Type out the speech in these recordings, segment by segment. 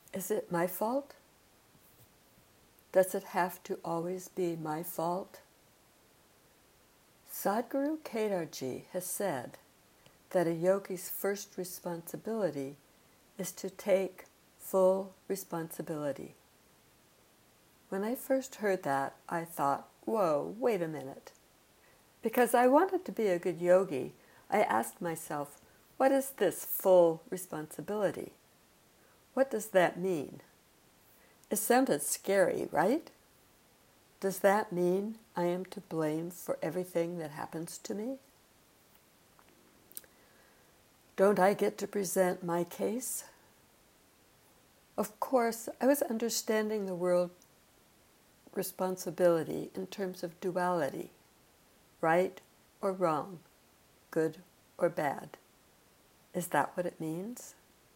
Is it my fault? Does it have to always be my fault? Sadhguru Kedarji has said that a yogi's first responsibility is to take full responsibility. When I first heard that, I thought, whoa, wait a minute. Because I wanted to be a good yogi, I asked myself, what is this full responsibility? What does that mean? It sounded scary, right? Does that mean I am to blame for everything that happens to me? Don't I get to present my case? Of course, I was understanding the word responsibility in terms of duality, right or wrong, good or bad. Is that what it means?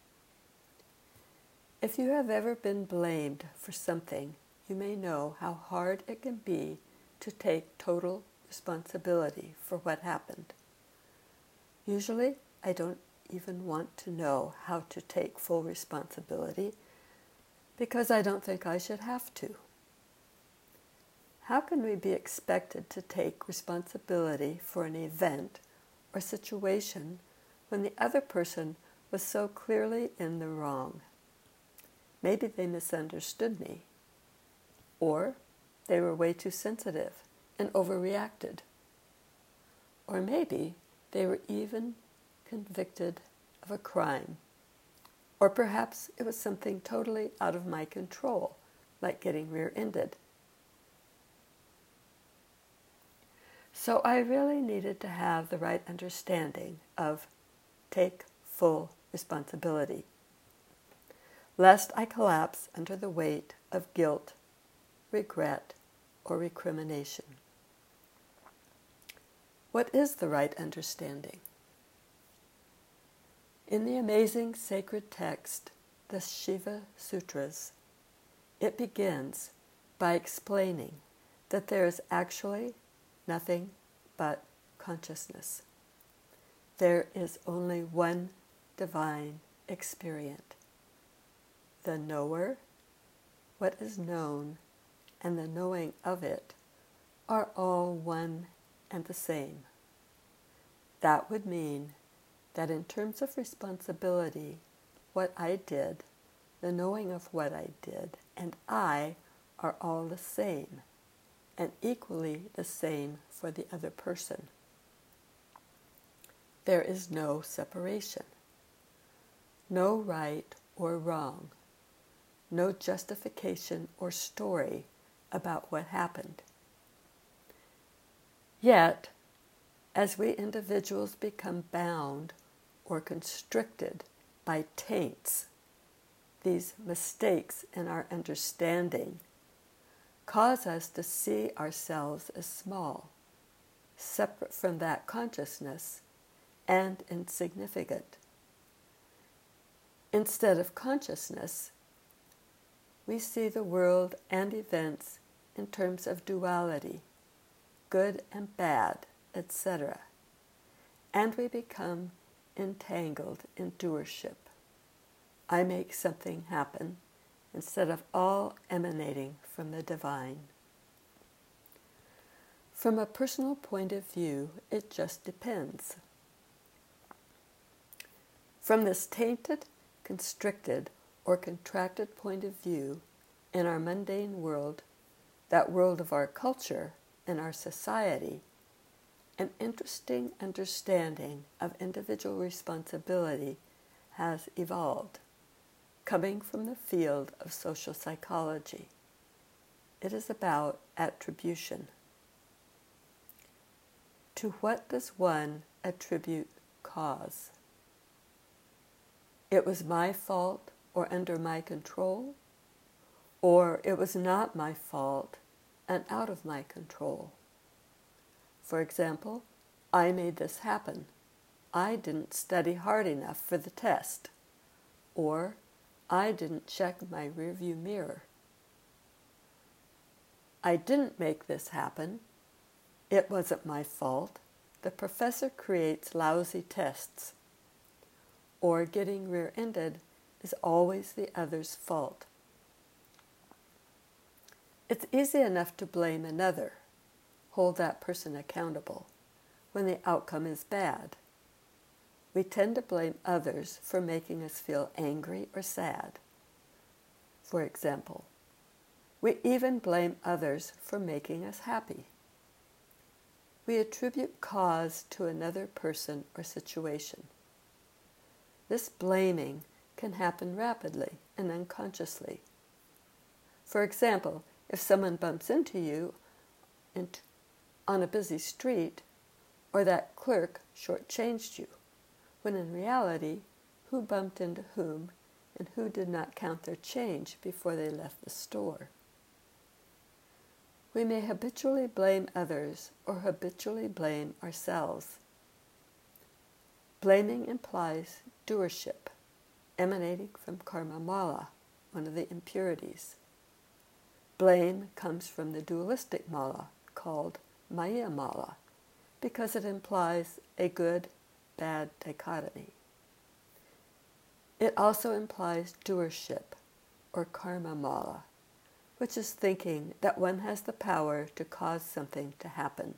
If you have ever been blamed for something, you may know how hard it can be to take total responsibility for what happened. Usually, I don't even want to know how to take full responsibility because I don't think I should have to. How can we be expected to take responsibility for an event or situation when the other person was so clearly in the wrong? Maybe they misunderstood me, or they were way too sensitive and overreacted, or maybe they were even convicted of a crime, or perhaps it was something totally out of my control, like getting rear-ended. So I really needed to have the right understanding of take full responsibility, lest I collapse under the weight of guilt, regret, or recrimination. What is the right understanding? In the amazing sacred text, the Shiva Sutras, it begins by explaining that there is actually nothing but consciousness. There is only one divine experience. The knower, what is known, and the knowing of it are all one and the same. That would mean that in terms of responsibility, what I did, the knowing of what I did, and I are all the same, and equally the same for the other person. There is no separation, no right or wrong, no justification or story about what happened. Yet, as we individuals become bound or constricted by taints, these mistakes in our understanding cause us to see ourselves as small, separate from that consciousness, and insignificant. Instead of consciousness, we see the world and events in terms of duality, good and bad, etc., and we become entangled in doership. I make something happen instead of all emanating from the divine. From a personal point of view, it just depends. From this tainted, constricted, or contracted point of view, in our mundane world, that world of our culture and our society, an interesting understanding of individual responsibility has evolved, coming from the field of social psychology. It is about attribution. To what does one attribute cause? It was my fault or under my control, or it was not my fault and out of my control. For example, I made this happen. I didn't study hard enough for the test, or I didn't check my rearview mirror. I didn't make this happen. It wasn't my fault. The professor creates lousy tests. Or getting rear-ended is always the other's fault. It's easy enough to blame another, hold that person accountable, when the outcome is bad. We tend to blame others for making us feel angry or sad. For example, we even blame others for making us happy. We attribute cause to another person or situation. This blaming can happen rapidly and unconsciously. For example, if someone bumps into you on a busy street, or that clerk shortchanged you, when in reality, who bumped into whom and who did not count their change before they left the store? We may habitually blame others or habitually blame ourselves. Blaming implies doership, emanating from karma mala, one of the impurities. Blame comes from the dualistic mala, called maya mala, because it implies a good-bad dichotomy. It also implies doership, or karma mala, which is thinking that one has the power to cause something to happen.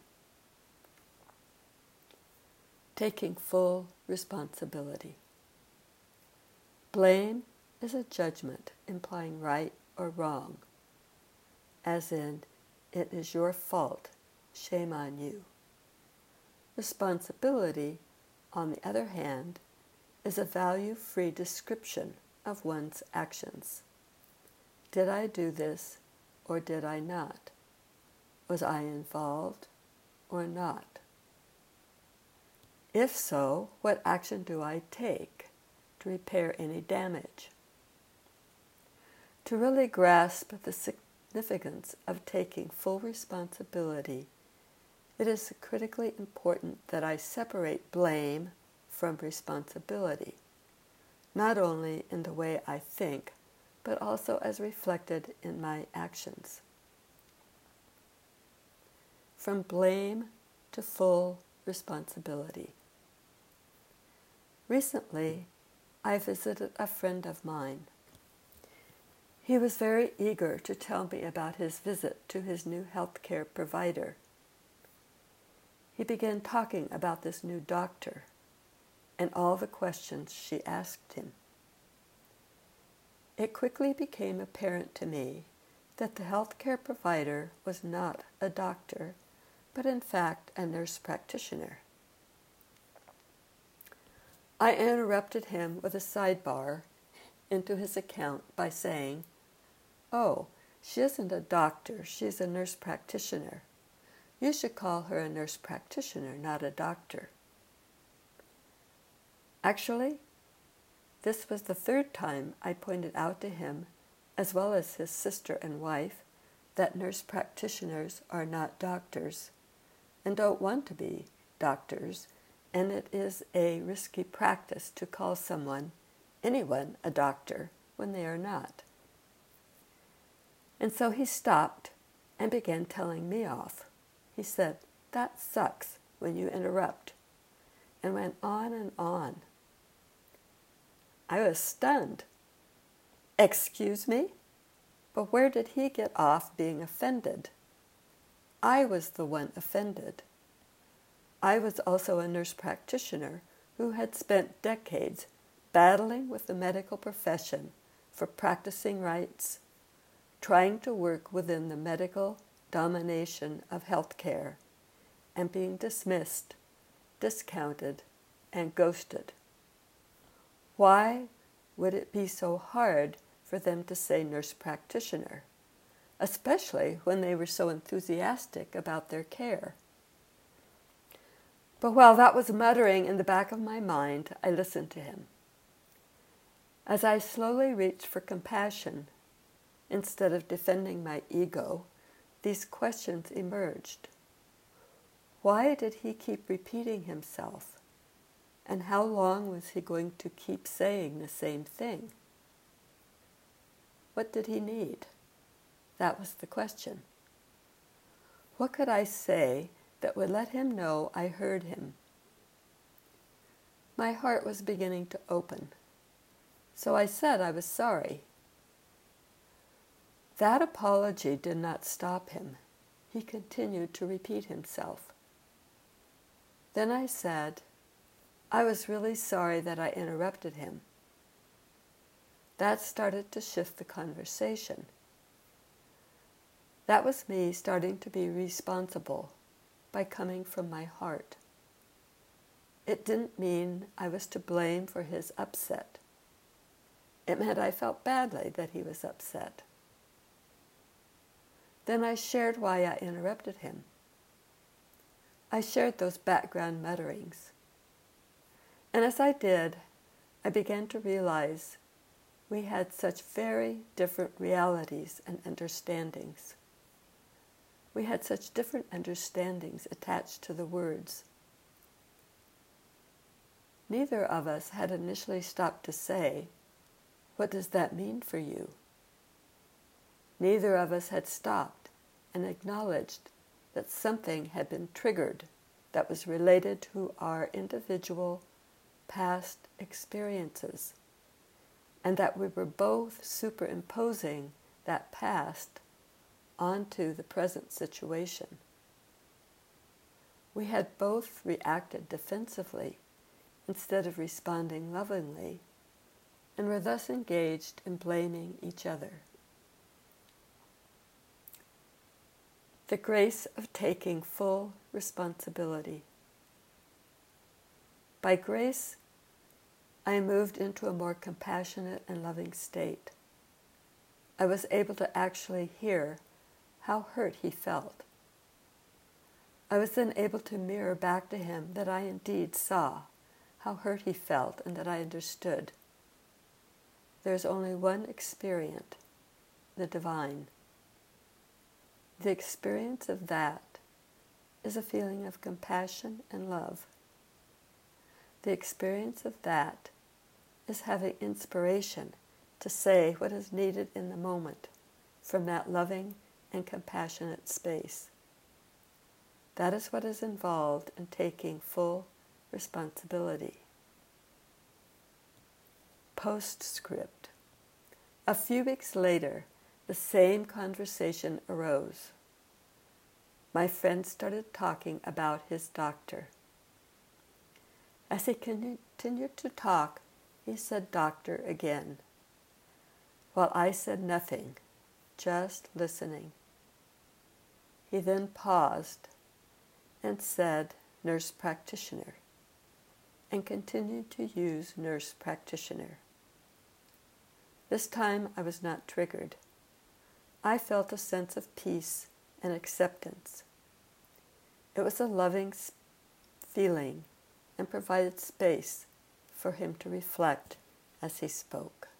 Taking full responsibility. Blame is a judgment implying right or wrong, as in, it is your fault, shame on you. Responsibility, on the other hand, is a value-free description of one's actions. Did I do this or did I not? Was I involved or not? If so, what action do I take to repair any damage? To really grasp the significance of taking full responsibility, it is critically important that I separate blame from responsibility, not only in the way I think, but also as reflected in my actions. From blame to full responsibility. Recently, I visited a friend of mine. He was very eager to tell me about his visit to his new healthcare provider. He began talking about this new doctor and all the questions she asked him. It quickly became apparent to me that the healthcare provider was not a doctor, but in fact a nurse practitioner. I interrupted him with a sidebar into his account by saying, "Oh, she isn't a doctor, she's a nurse practitioner. You should call her a nurse practitioner, not a doctor." Actually, this was the third time I pointed out to him, as well as his sister and wife, that nurse practitioners are not doctors and don't want to be doctors, and it is a risky practice to call anyone, a doctor when they are not. And so he stopped and began telling me off. He said, "That sucks when you interrupt," and went on and on. I was stunned. Excuse me? But where did he get off being offended? I was the one offended. I was also a nurse practitioner who had spent decades battling with the medical profession for practicing rights, trying to work within the medical domination of healthcare, and being dismissed, discounted, and ghosted. Why would it be so hard for them to say nurse practitioner, especially when they were so enthusiastic about their care? But while that was muttering in the back of my mind, I listened to him. As I slowly reached for compassion, instead of defending my ego, these questions emerged. Why did he keep repeating himself? And how long was he going to keep saying the same thing? What did he need? That was the question. What could I say that would let him know I heard him? My heart was beginning to open. So I said I was sorry. That apology did not stop him. He continued to repeat himself. Then I said, I was really sorry that I interrupted him. That started to shift the conversation. That was me starting to be responsible by coming from my heart. It didn't mean I was to blame for his upset. It meant I felt badly that he was upset. Then I shared why I interrupted him. I shared those background mutterings. And as I did, I began to realize we had such very different realities and understandings. We had such different understandings attached to the words. Neither of us had initially stopped to say, "What does that mean for you?" Neither of us had stopped and acknowledged that something had been triggered that was related to our individual past experiences, and that we were both superimposing that past onto the present situation. We had both reacted defensively instead of responding lovingly, and were thus engaged in blaming each other. The grace of taking full responsibility. By grace, I moved into a more compassionate and loving state. I was able to actually hear how hurt he felt. I was then able to mirror back to him that I indeed saw how hurt he felt and that I understood. There's only one experience, the divine. The experience of that is a feeling of compassion and love. The experience of that is having inspiration to say what is needed in the moment from that loving and compassionate space. That is what is involved in taking full responsibility. Postscript. A few weeks later, the same conversation arose. My friend started talking about his doctor. As he continued to talk, he said doctor again, while I said nothing, just listening. He then paused and said nurse practitioner, and continued to use nurse practitioner. This time I was not triggered. I felt a sense of peace and acceptance. It was a loving feeling and provided space for him to reflect as he spoke.